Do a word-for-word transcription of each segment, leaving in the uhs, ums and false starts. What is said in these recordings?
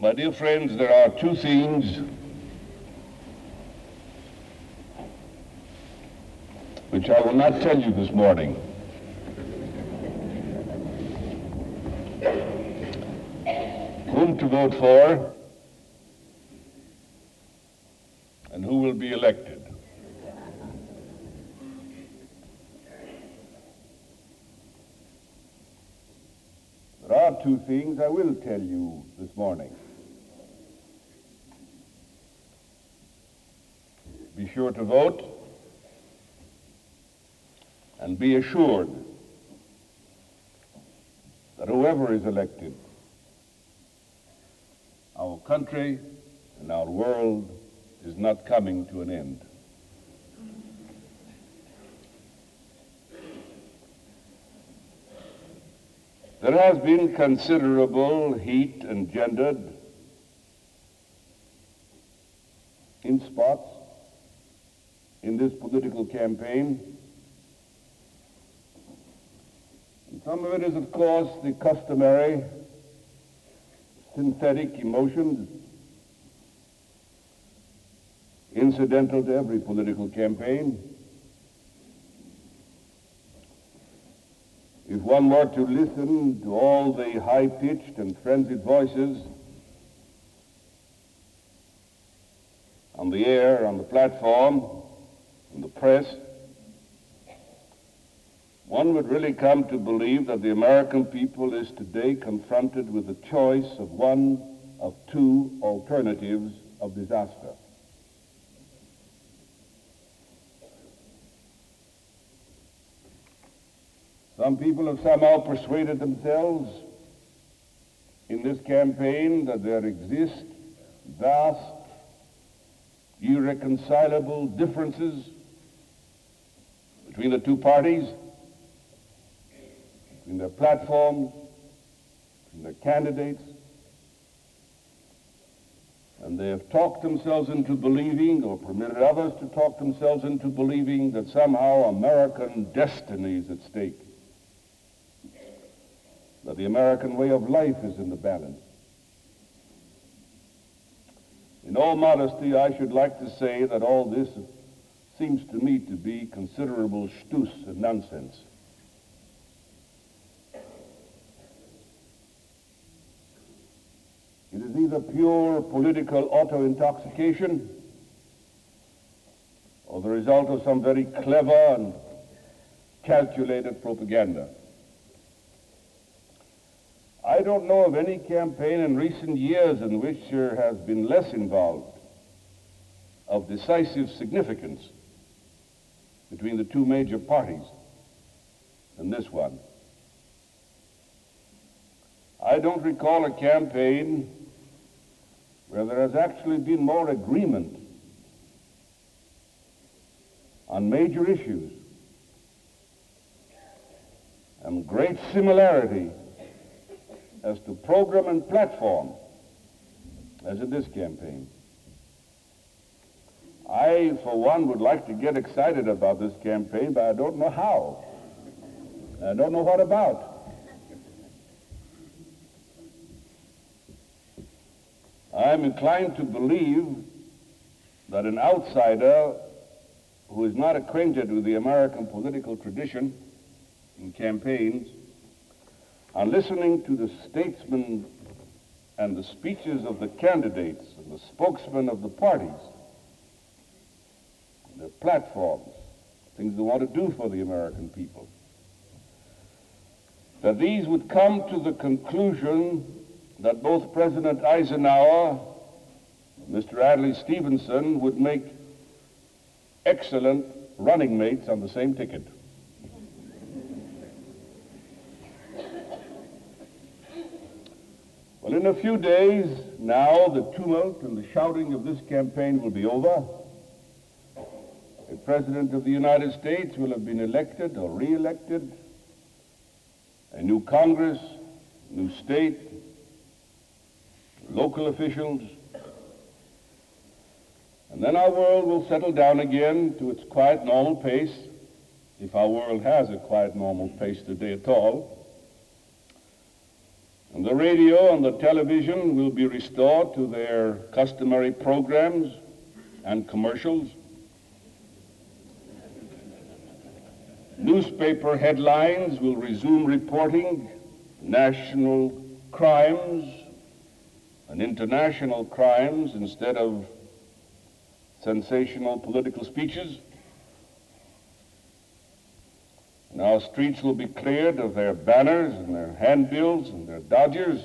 My dear friends, there are two themes which I will not tell you this morning. Whom to vote for and who will be elected. There are two things I will tell you this morning. Be sure to vote and be assured that whoever is elected, our country and our world is not coming to an end. There has been considerable heat engendered in spots in this political campaign. And some of it is, of course, the customary synthetic emotions incidental to every political campaign. If one were to listen to all the high-pitched and frenzied voices on the air, on the platform, in the press, one would really come to believe that the American people is today confronted with the choice of one of two alternatives of disaster. Some people have somehow persuaded themselves in this campaign that there exist vast, irreconcilable differences between the two parties, between their platforms, between their candidates, and they have talked themselves into believing, or permitted others to talk themselves into believing, that somehow American destiny is at stake, that the American way of life is in the balance. In all modesty, I should like to say that all this seems to me to be considerable shtus and nonsense. It is either pure political auto-intoxication or the result of some very clever and calculated propaganda. I don't know of any campaign in recent years in which there has been less involved of decisive significance between the two major parties than this one. I don't recall a campaign where there has actually been more agreement on major issues and great similarity as to program and platform as in this campaign. I, for one, would like to get excited about this campaign, but I don't know how. I don't know what about. I'm inclined to believe that an outsider who is not acquainted with the American political tradition in campaigns, on listening to the statesmen and the speeches of the candidates and the spokesmen of the parties, their platforms, things they want to do for the American people, that these would come to the conclusion that both President Eisenhower and Mister Adlai Stevenson would make excellent running mates on the same ticket. Well, in a few days now, the tumult and the shouting of this campaign will be over. A President of the United States will have been elected or re-elected. A new Congress, new state, local officials. And then our world will settle down again to its quiet, normal pace, if our world has a quiet, normal pace today at all. And And the radio and the television will be restored to their customary programs and commercials. Newspaper headlines will resume reporting national crimes and international crimes instead of sensational political speeches. And our streets will be cleared of their banners and their handbills and their dodgers.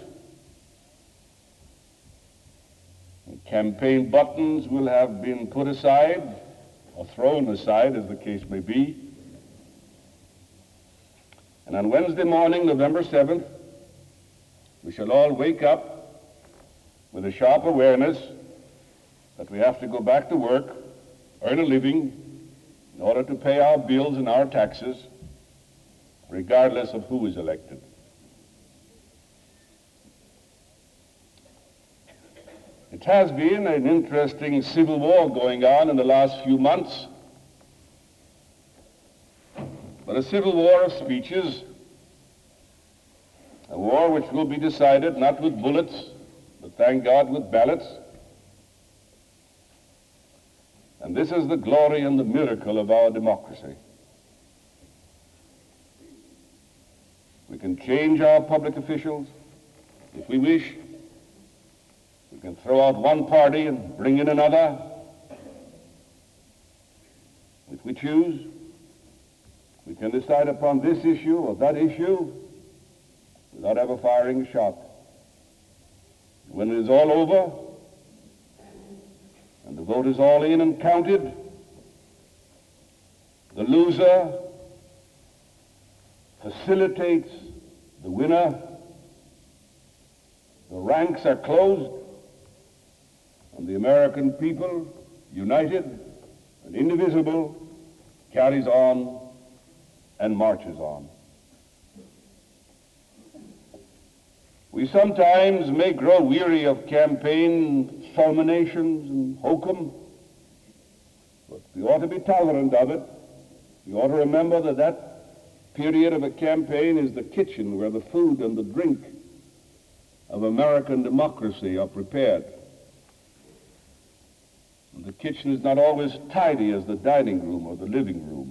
And campaign buttons will have been put aside or thrown aside, as the case may be. And on Wednesday morning, November seventh, we shall all wake up with a sharp awareness that we have to go back to work, earn a living, in order to pay our bills and our taxes, regardless of who is elected. It has been an interesting civil war going on in the last few months, but a civil war of speeches, a war which will be decided not with bullets, but thank God with ballots. And this is the glory and the miracle of our democracy. We can change our public officials if we wish. We can throw out one party and bring in another if we choose. We can decide upon this issue or that issue without ever firing a shot. When it is all over and the vote is all in and counted, the loser facilitates the winner, the ranks are closed, and the American people, united and indivisible, carries on and marches on. We sometimes may grow weary of campaign fulminations and hokum, but we ought to be tolerant of it. We ought to remember that that period of a campaign is the kitchen where the food and the drink of American democracy are prepared. And the kitchen is not always tidy as the dining room or the living room.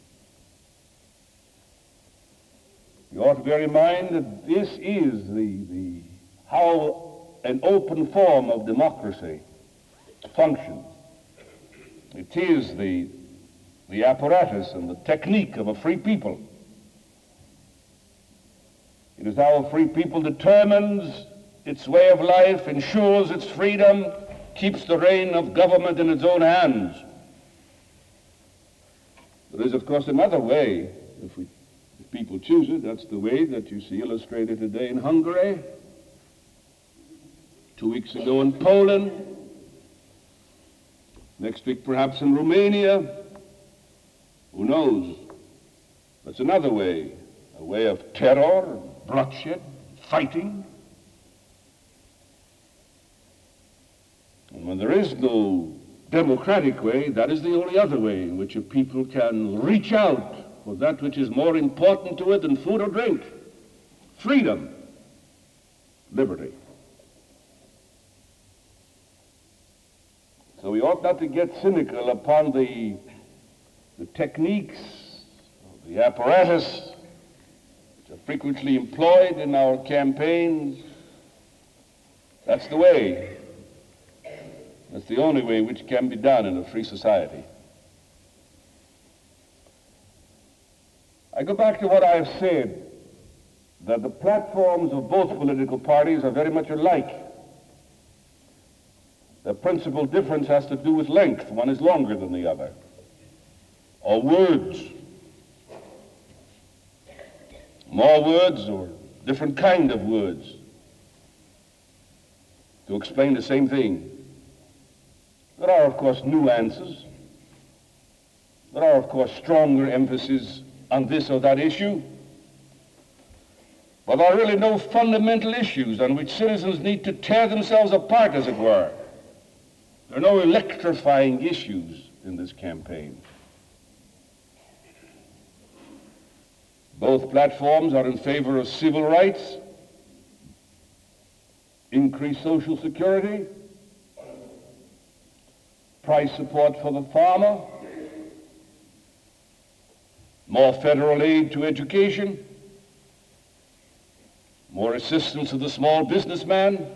You ought to bear in mind that this is the, the how an open form of democracy functions. It is the, the apparatus and the technique of a free people. It is how a free people determines its way of life, ensures its freedom, keeps the reign of government in its own hands. There is, of course, another way, if we If people choose it. That's the way that you see illustrated today in Hungary, two weeks ago in Poland, next week perhaps in Romania. Who knows? That's another way, a way of terror, bloodshed, fighting. And when there is no democratic way, that is the only other way in which a people can reach out for that which is more important to it than food or drink: freedom, liberty. So we ought not to get cynical upon the, the techniques, the apparatus which are frequently employed in our campaigns. That's the way. That's the only way which can be done in a free society. I go back to what I've said, that the platforms of both political parties are very much alike. The principal difference has to do with length. One is longer than the other. Or words. More words or different kind of words to explain the same thing. There are, of course, nuances. There are, of course, stronger emphasis on this or that issue. But there are really no fundamental issues on which citizens need to tear themselves apart, as it were. There are no electrifying issues in this campaign. Both platforms are in favor of civil rights, increased Social Security, price support for the farmer, more federal aid to education, more assistance to the small businessman,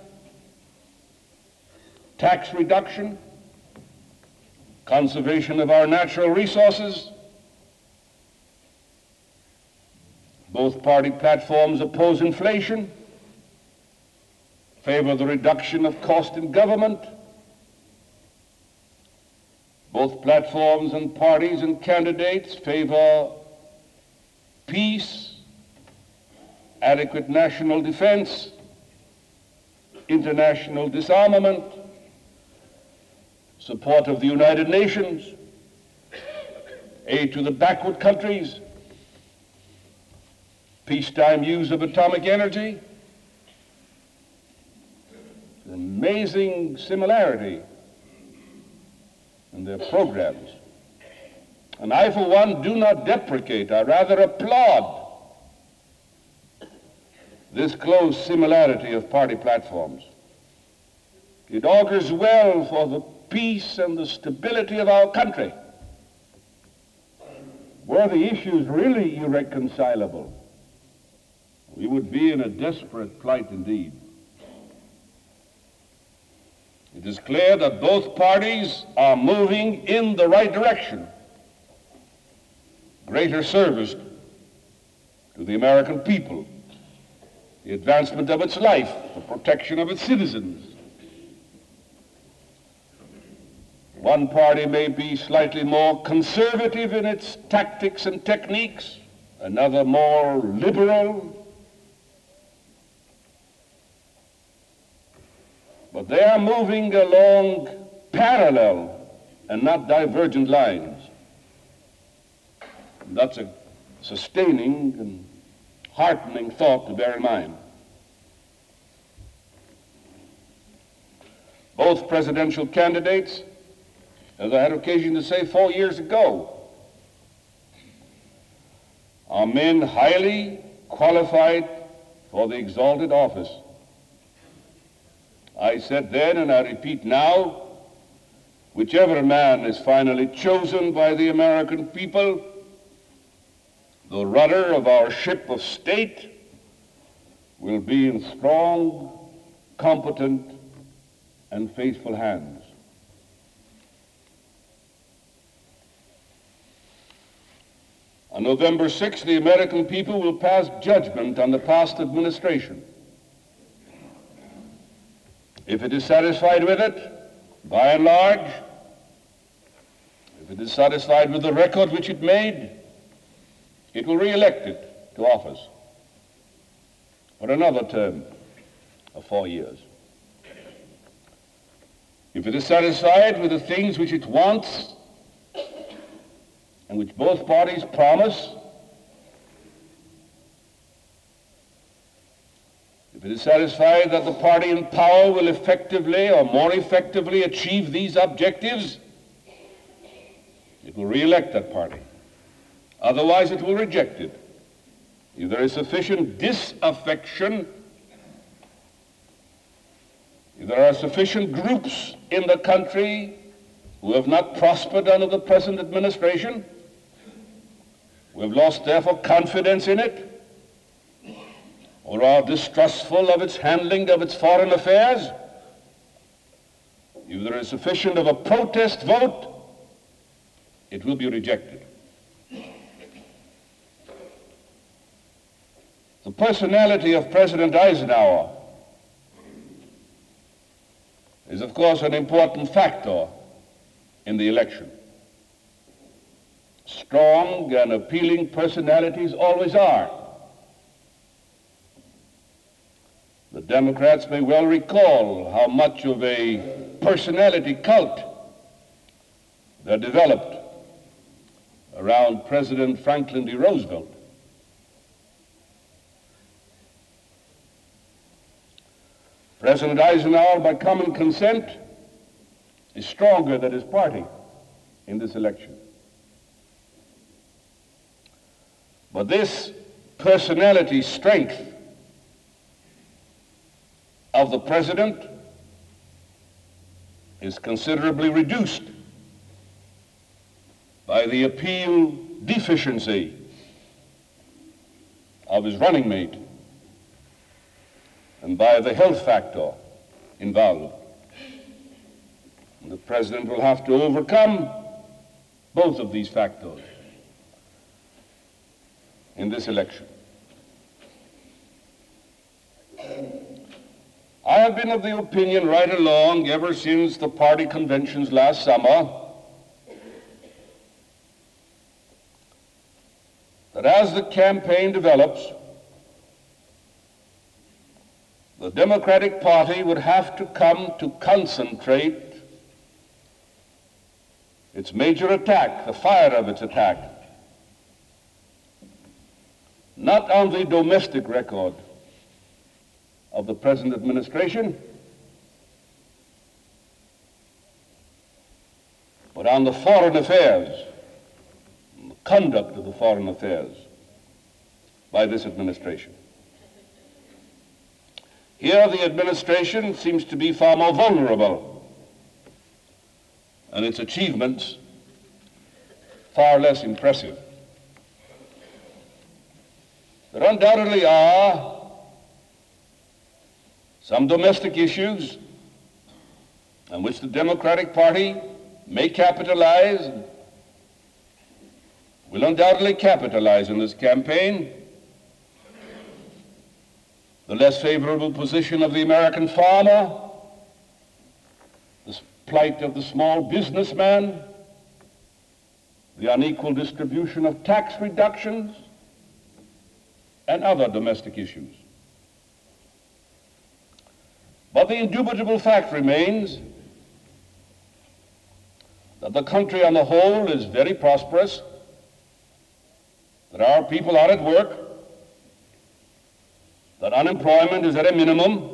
tax reduction, conservation of our natural resources. Both party platforms oppose inflation, favor the reduction of cost in government. Both platforms and parties and candidates favor peace, adequate national defense, international disarmament, support of the United Nations, aid to the backward countries, peacetime use of atomic energy. An amazing similarity in their programs. And I, for one, do not deprecate, I rather applaud this close similarity of party platforms. It augurs well for the peace and the stability of our country. Were the issues really irreconcilable, we would be in a desperate plight indeed. It is clear that both parties are moving in the right direction. Greater service to the American people, the advancement of its life, the protection of its citizens. One party may be slightly more conservative in its tactics and techniques, another more liberal. But they are moving along parallel and not divergent lines. And that's a sustaining and heartening thought to bear in mind. Both presidential candidates, as I had occasion to say four years ago, are men highly qualified for the exalted office. I said then, and I repeat now, whichever man is finally chosen by the American people, the rudder of our ship of state will be in strong, competent, and faithful hands. On November sixth, the American people will pass judgment on the past administration. If it is satisfied with it, by and large, if it is satisfied with the record which it made, it will re-elect it to office for another term of four years. If it is satisfied with the things which it wants and which both parties promise, if it is satisfied that the party in power will effectively or more effectively achieve these objectives, it will re-elect that party. Otherwise, it will reject it. If there is sufficient disaffection, if there are sufficient groups in the country who have not prospered under the present administration, who have lost therefore confidence in it, or are distrustful of its handling of its foreign affairs, if there is sufficient of a protest vote, it will be rejected. The personality of President Eisenhower is, of course, an important factor in the election. Strong and appealing personalities always are. The Democrats may well recall how much of a personality cult that developed around President Franklin D. Roosevelt. President Eisenhower, by common consent, is stronger than his party in this election. But this personality strength of the president is considerably reduced by the appeal deficiency of his running mate and by the health factor involved. And the president will have to overcome both of these factors in this election. I have been of the opinion right along, ever since the party conventions last summer, that as the campaign develops, the Democratic Party would have to come to concentrate its major attack, the fire of its attack, not on the domestic record of the present administration, but on the foreign affairs, the conduct of the foreign affairs by this administration. Here the administration seems to be far more vulnerable, and its achievements far less impressive. There undoubtedly are some domestic issues on which the Democratic Party may capitalize, will undoubtedly capitalize in this campaign. The less favorable position of the American farmer, the plight of the small businessman, the unequal distribution of tax reductions, and other domestic issues. But the indubitable fact remains that the country on the whole is very prosperous, that our people are at work, that unemployment is at a minimum,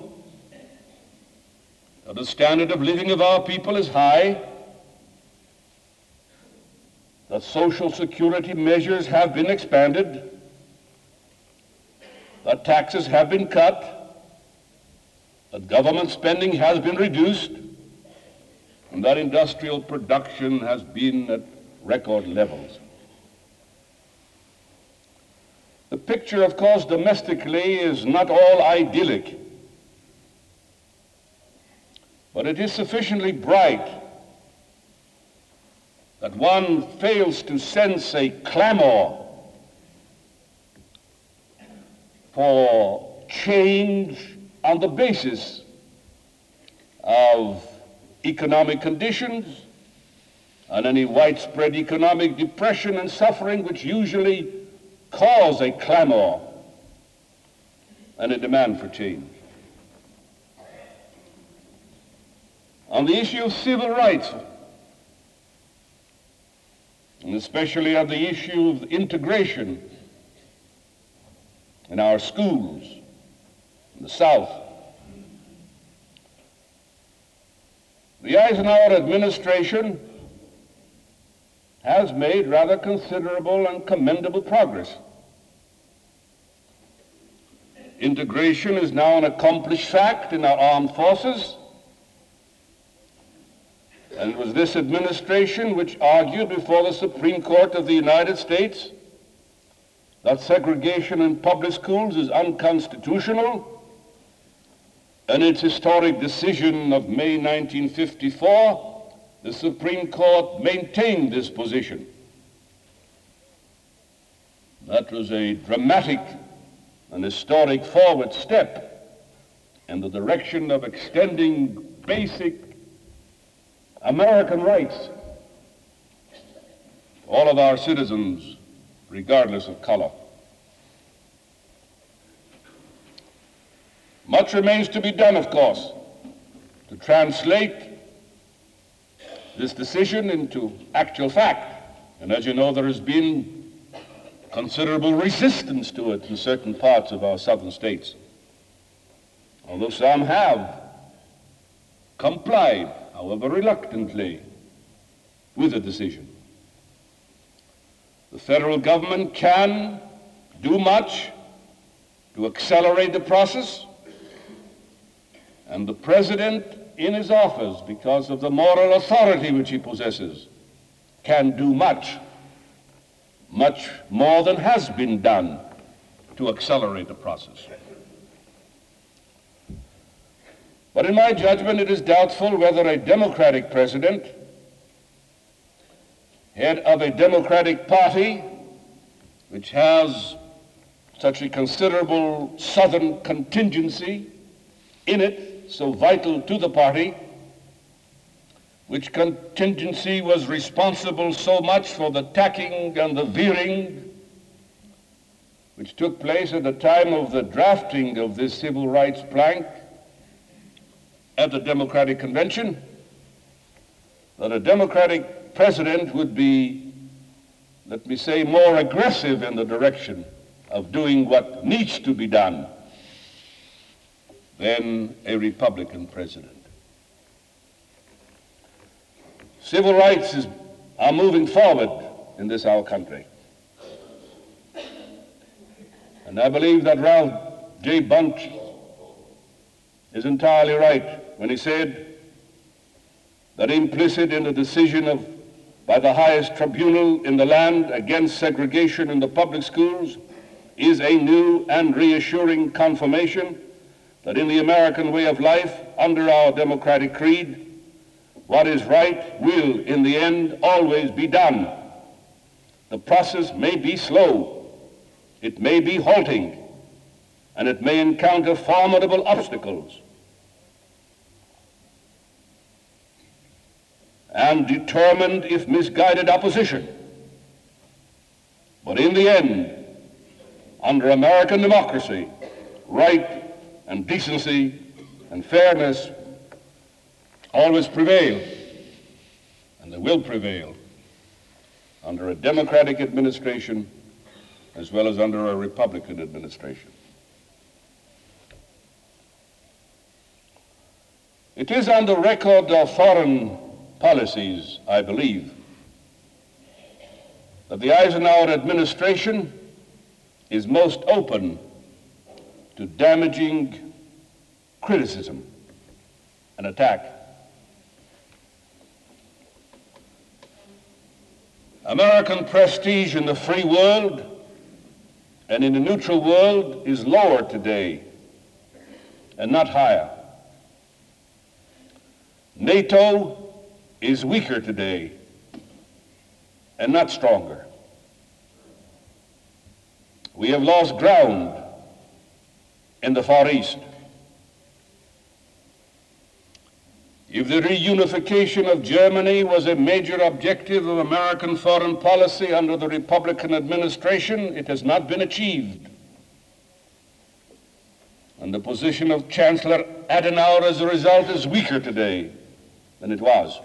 that the standard of living of our people is high, that social security measures have been expanded, that taxes have been cut, that government spending has been reduced, and that industrial production has been at record levels. The picture, of course, domestically is not all idyllic, but it is sufficiently bright that one fails to sense a clamor for change on the basis of economic conditions and any widespread economic depression and suffering which usually cause a clamor and a demand for change. On the issue of civil rights, and especially on the issue of integration in our schools in the South, the Eisenhower administration has made rather considerable and commendable progress. Integration is now an accomplished fact in our armed forces, and it was this administration which argued before the Supreme Court of the United States that segregation in public schools is unconstitutional, and its historic decision of May nineteen fifty-four, the Supreme Court maintained this position. That was a dramatic and historic forward step in the direction of extending basic American rights to all of our citizens, regardless of color. Much remains to be done, of course, to translate this decision into actual fact. And as you know, there has been considerable resistance to it in certain parts of our southern states, although some have complied, however reluctantly, with the decision. The federal government can do much to accelerate the process, And the president in his office, because of the moral authority which he possesses, can do much, much more than has been done to accelerate the process. But in my judgment, it is doubtful whether a Democratic president, head of a Democratic party, which has such a considerable Southern contingency in it, so vital to the party, which contingency was responsible so much for the tacking and the veering which took place at the time of the drafting of this civil rights plank at the Democratic Convention, that a Democratic president would be, let me say, more aggressive in the direction of doing what needs to be done than a Republican president. Civil rights is, are moving forward in this our country. And I believe that Ralph J. Bunche is entirely right when he said that implicit in the decision of by the highest tribunal in the land against segregation in the public schools is a new and reassuring confirmation that in the American way of life, under our democratic creed, what is right will, in the end, always be done. The process may be slow, it may be halting, and it may encounter formidable obstacles. And determined, if misguided, opposition. But in the end, under American democracy, right and decency and fairness always prevail, and they will prevail under a Democratic administration as well as under a Republican administration. It is on the record of foreign policies, I believe, that the Eisenhower administration is most open to damaging criticism and attack. American prestige in the free world and in the neutral world is lower today and not higher. NATO is weaker today and not stronger. We have lost ground in the Far East. If the reunification of Germany was a major objective of American foreign policy under the Republican administration, it has not been achieved. And the position of Chancellor Adenauer as a result is weaker today than it was.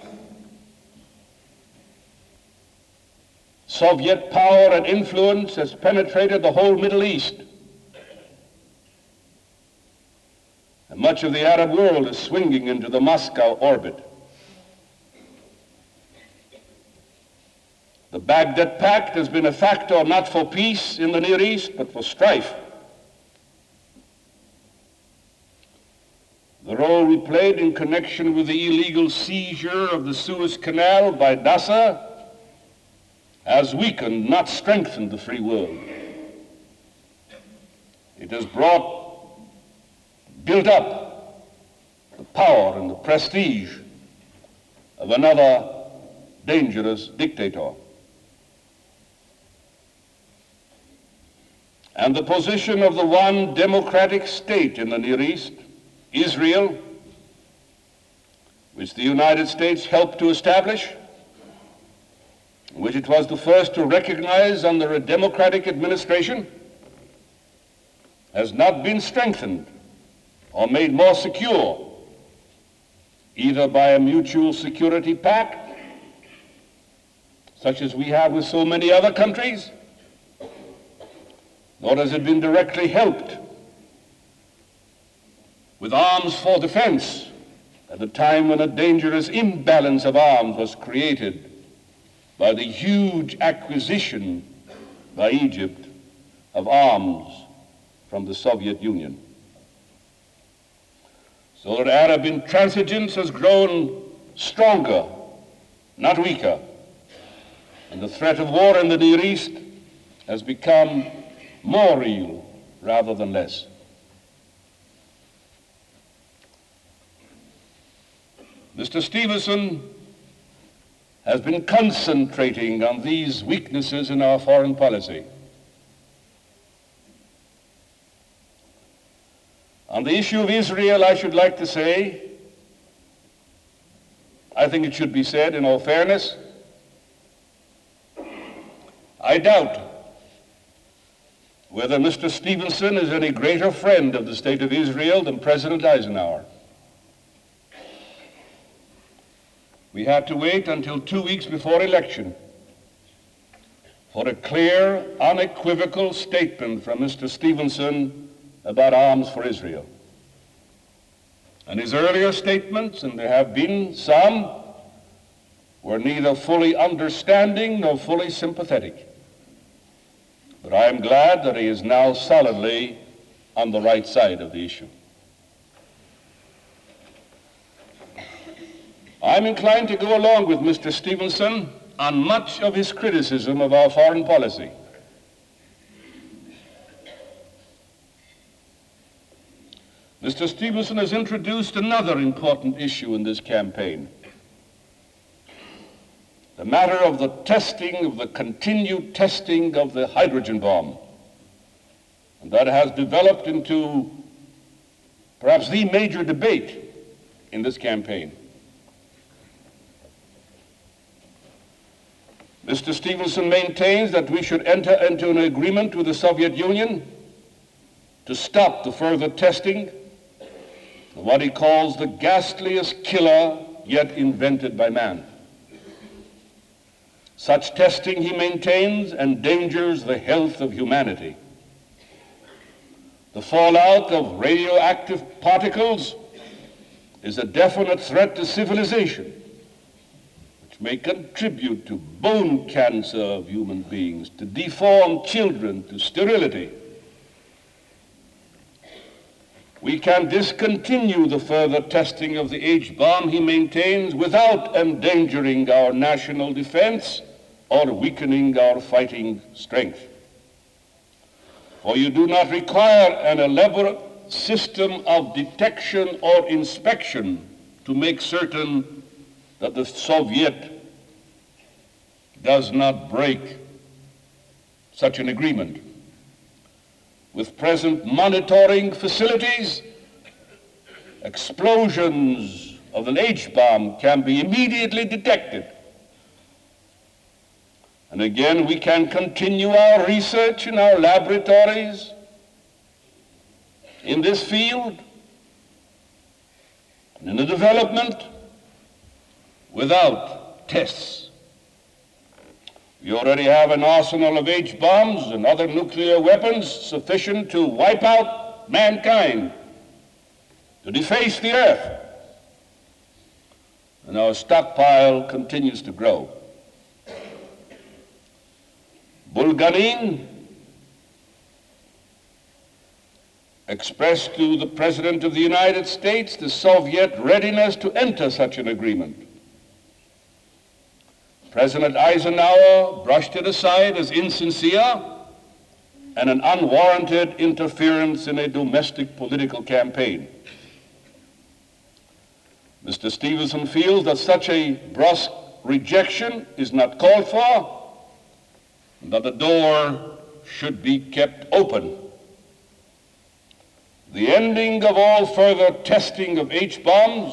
Soviet power and influence has penetrated the whole Middle East. And much of the Arab world is swinging into the Moscow orbit. The Baghdad Pact has been a factor not for peace in the Near East, but for strife. The role we played in connection with the illegal seizure of the Suez Canal by Nasser has weakened, not strengthened, the free world. It has brought built up the power and the prestige of another dangerous dictator. And the position of the one democratic state in the Near East, Israel, which the United States helped to establish, which it was the first to recognize under a democratic administration, has not been strengthened or made more secure, either by a mutual security pact, such as we have with so many other countries, nor has it been directly helped with arms for defense at a time when a dangerous imbalance of arms was created by the huge acquisition by Egypt of arms from the Soviet Union. so that Arab intransigence has grown stronger, not weaker, and the threat of war in the Near East has become more real rather than less. Mister Stevenson has been concentrating on these weaknesses in our foreign policy. On the issue of Israel, I should like to say, I think it should be said in all fairness, I doubt whether Mister Stevenson is any greater friend of the State of Israel than President Eisenhower. We had to wait until two weeks before election for a clear, unequivocal statement from Mister Stevenson about arms for Israel. And his earlier statements, and there have been some, were neither fully understanding nor fully sympathetic. But I am glad that he is now solidly on the right side of the issue. I'm inclined to go along with Mister Stevenson on much of his criticism of our foreign policy. Mister Stevenson has introduced another important issue in this campaign, the matter of the testing, of the continued testing of the hydrogen bomb. And that has developed into perhaps the major debate in this campaign. Mister Stevenson maintains that we should enter into an agreement with the Soviet Union to stop the further testing of what he calls the ghastliest killer yet invented by man. Such testing, he maintains, endangers the health of humanity. The fallout of radioactive particles is a definite threat to civilization, which may contribute to bone cancer of human beings, to deformed children, to sterility. We can discontinue the further testing of the H-bomb, he maintains, without endangering our national defense or weakening our fighting strength. For you do not require an elaborate system of detection or inspection to make certain that the Soviet does not break such an agreement. With present monitoring facilities, explosions of an H-bomb can be immediately detected. And again, we can continue our research in our laboratories in this field and in the development without tests. We already have an arsenal of H-bombs and other nuclear weapons sufficient to wipe out mankind, to deface the earth. And our stockpile continues to grow. Bulgarin expressed to the President of the United States the Soviet readiness to enter such an agreement. President Eisenhower brushed it aside as insincere and an unwarranted interference in a domestic political campaign. Mister Stevenson feels that such a brusque rejection is not called for, and that the door should be kept open. The ending of all further testing of H-bombs,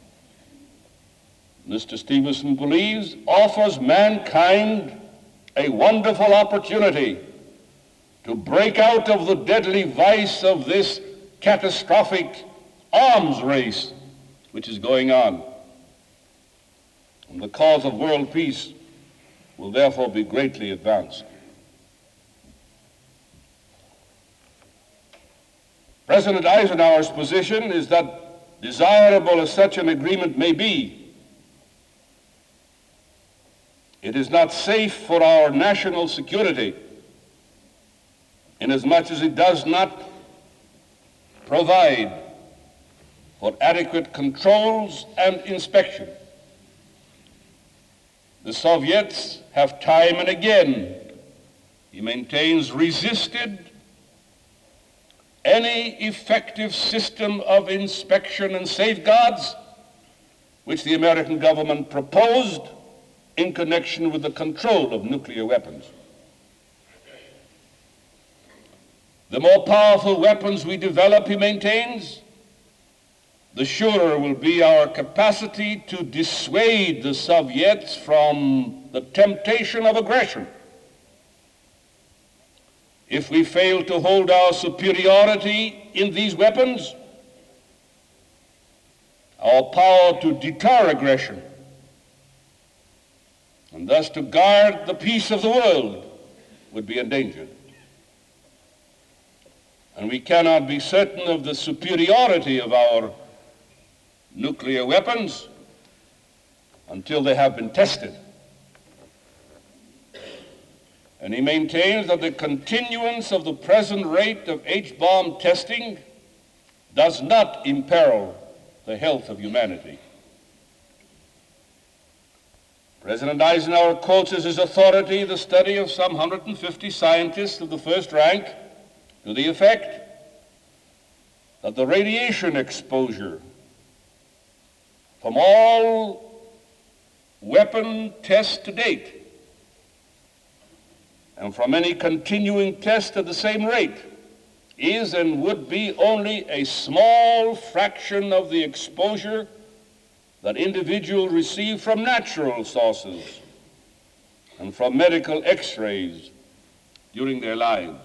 Mister Stevenson believes, offers mankind a wonderful opportunity to break out of the deadly vice of this catastrophic arms race which is going on. And the cause of world peace will therefore be greatly advanced. President Eisenhower's position is that, desirable as such an agreement may be, it is not safe for our national security inasmuch as it does not provide for adequate controls and inspection. The Soviets have time and again, he maintains, resisted any effective system of inspection and safeguards which the American government proposed in connection with the control of nuclear weapons. The more powerful weapons we develop, he maintains, the surer will be our capacity to dissuade the Soviets from the temptation of aggression. If we fail to hold our superiority in these weapons, our power to deter aggression, and thus to guard the peace of the world, would be endangered. And we cannot be certain of the superiority of our nuclear weapons until they have been tested. And he maintains that the continuance of the present rate of H-bomb testing does not imperil the health of humanity. President Eisenhower quotes as his authority the study of some one hundred fifty scientists of the first rank to the effect that the radiation exposure from all weapon tests to date and from any continuing test at the same rate is and would be only a small fraction of the exposure that individuals receive from natural sources and from medical x-rays during their lives.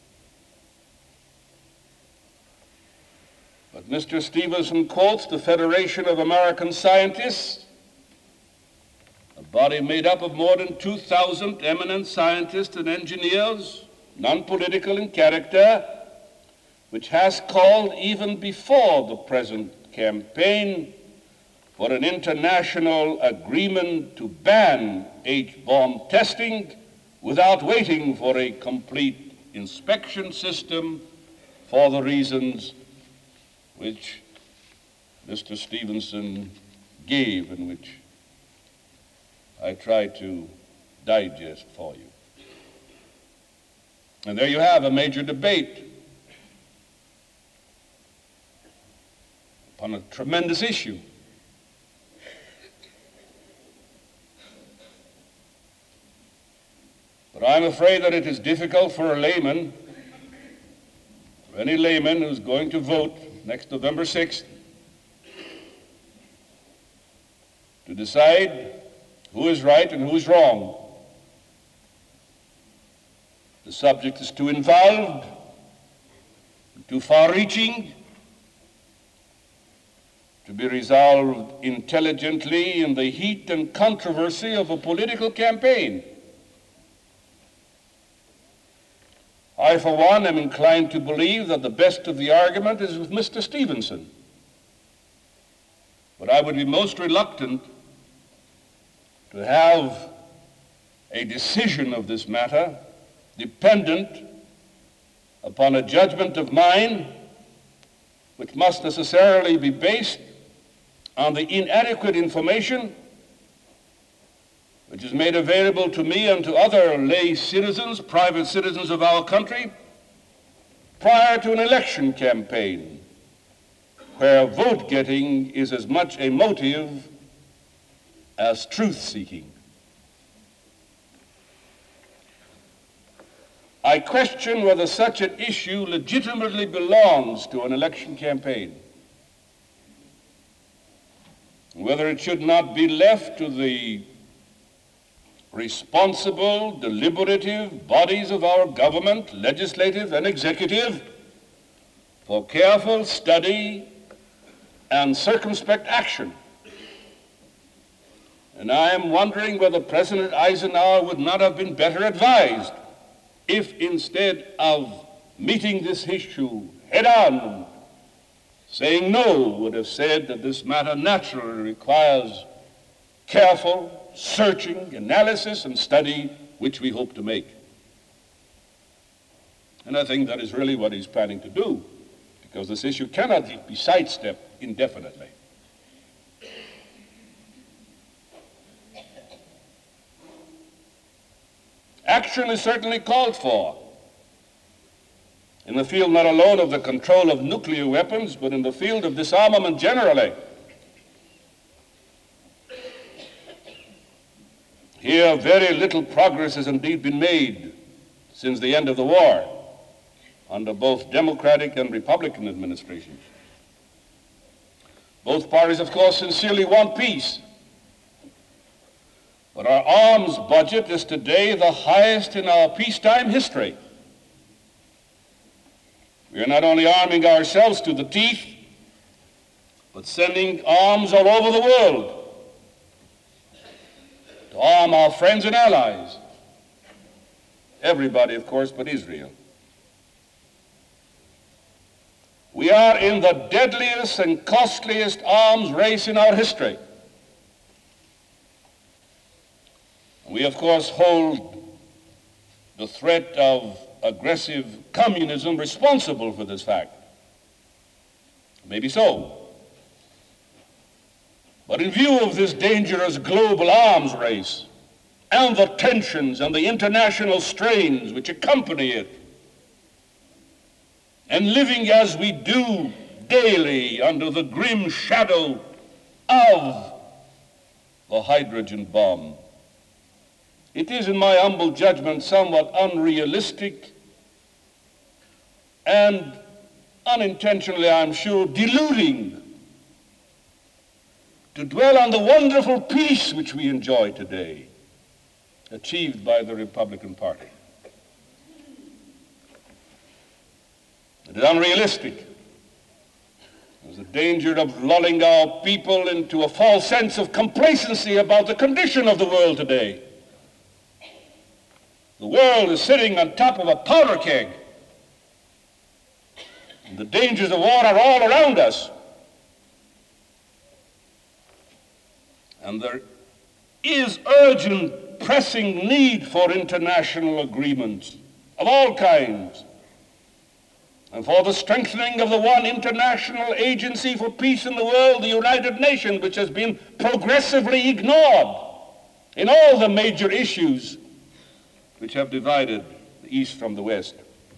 But Mister Stevenson quotes the Federation of American Scientists, a body made up of more than two thousand eminent scientists and engineers, non-political in character, which has called even before the present campaign for an international agreement to ban H-bomb testing without waiting for a complete inspection system for the reasons which Mister Stevenson gave and which I try to digest for you. And there you have a major debate upon a tremendous issue. But I'm afraid that it is difficult for a layman, for any layman who's going to vote next November sixth, to decide who is right and who is wrong. The subject is too involved, too far-reaching, to be resolved intelligently in the heat and controversy of a political campaign. I, for one, am inclined to believe that the best of the argument is with Mister Stevenson. But I would be most reluctant to have a decision of this matter dependent upon a judgment of mine which must necessarily be based on the inadequate information which is made available to me and to other lay citizens, private citizens of our country, prior to an election campaign, where vote-getting is as much a motive as truth-seeking. I question whether such an issue legitimately belongs to an election campaign, whether it should not be left to the responsible, deliberative bodies of our government, legislative and executive, for careful study and circumspect action. And I am wondering whether President Eisenhower would not have been better advised if, instead of meeting this issue head-on, saying no, would have said that this matter naturally requires careful, searching, analysis, and study, which we hope to make. And I think that is really what he's planning to do, because this issue cannot be sidestepped indefinitely. Action is certainly called for in the field not alone of the control of nuclear weapons, but in the field of disarmament generally. Here, very little progress has indeed been made since the end of the war under both Democratic and Republican administrations. Both parties, of course, sincerely want peace. But our arms budget is today the highest in our peacetime history. We are not only arming ourselves to the teeth, but sending arms all over the world to arm our friends and allies. Everybody, of course, but Israel. We are in the deadliest and costliest arms race in our history. We, of course, hold the threat of aggressive communism responsible for this fact. Maybe so. But in view of this dangerous global arms race and the tensions and the international strains which accompany it, and living as we do daily under the grim shadow of the hydrogen bomb, it is, in my humble judgment, somewhat unrealistic and unintentionally, I'm sure, deluding to dwell on the wonderful peace which we enjoy today, achieved by the Republican Party. It is unrealistic. There's a danger of lulling our people into a false sense of complacency about the condition of the world today. The world is sitting on top of a powder keg. And the dangers of war are all around us. And there is urgent, pressing need for international agreements of all kinds, and for the strengthening of the one international agency for peace in the world, the United Nations, which has been progressively ignored in all the major issues which have divided the East from the West.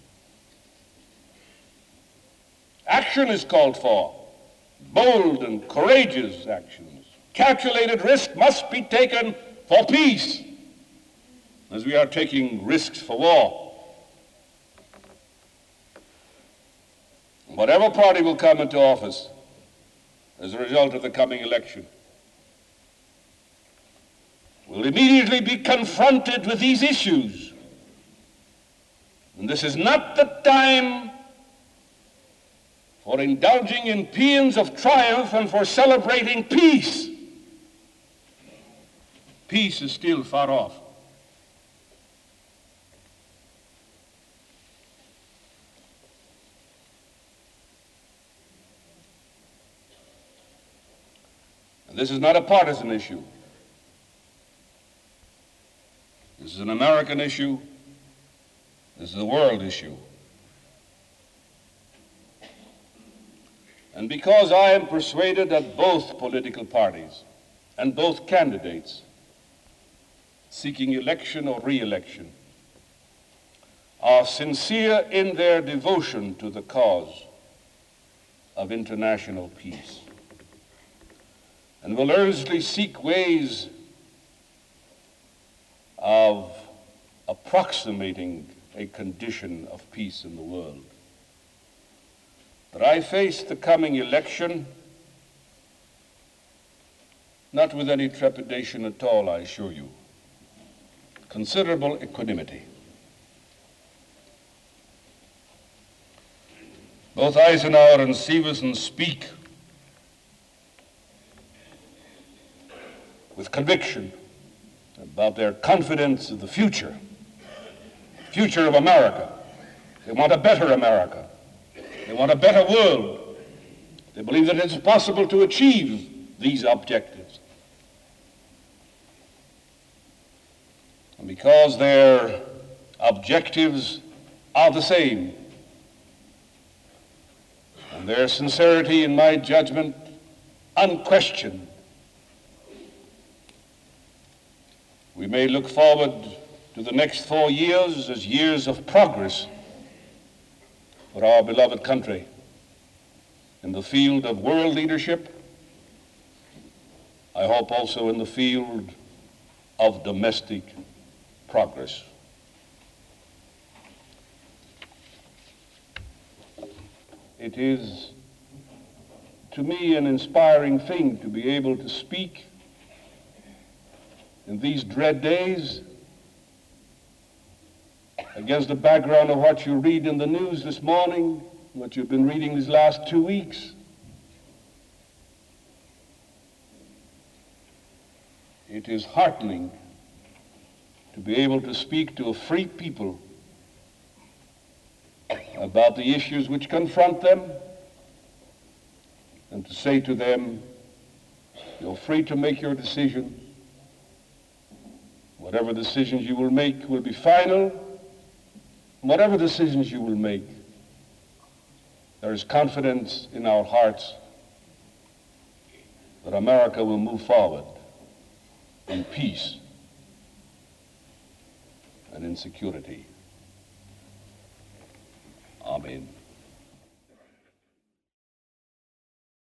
Action is called for, bold and courageous actions. Calculated risk must be taken for peace, as we are taking risks for war. Whatever party will come into office as a result of the coming election will immediately be confronted with these issues. And this is not the time for indulging in paeans of triumph and for celebrating peace. Peace is still far off. And this is not a partisan issue. This is an American issue. This is a world issue. And because I am persuaded that both political parties and both candidates seeking election or re-election are sincere in their devotion to the cause of international peace and will earnestly seek ways of approximating a condition of peace in the world, that I face the coming election not with any trepidation at all, I assure you. Considerable equanimity. Both Eisenhower and Stevenson speak with conviction about their confidence in the future, future of America. They want a better America. They want a better world. They believe that it's possible to achieve these objectives. And because their objectives are the same, and their sincerity, in my judgment, unquestioned. We may look forward to the next four years as years of progress for our beloved country in the field of world leadership. I hope also in the field of domestic progress. It is, to me, an inspiring thing to be able to speak in these dread days against the background of what you read in the news this morning, what you've been reading these last two weeks. It is heartening to be able to speak to a free people about the issues which confront them, and to say to them, you're free to make your decisions. Whatever decisions you will make will be final. Whatever decisions you will make, there is confidence in our hearts that America will move forward in peace and in security. Amen.